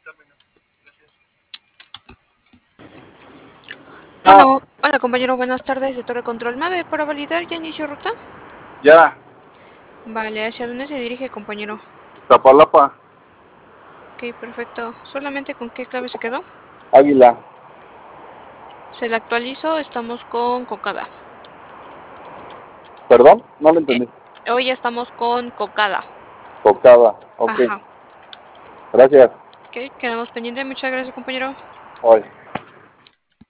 Hola compañero, buenas tardes de Torre Control 9. Para validar, ¿ya inició ruta? Ya, Vale, ¿hacia dónde se dirige, compañero? Tapalapa, Ok, perfecto. ¿Solamente con qué clave se quedó? Águila. Se la actualizo, estamos con Cocada. ¿Perdón? No lo Eh, entendí. Hoy estamos con Cocada. Tocada. Ok. Ajá. Gracias. Ok, quedamos pendientes. Muchas gracias, compañero. Hoy.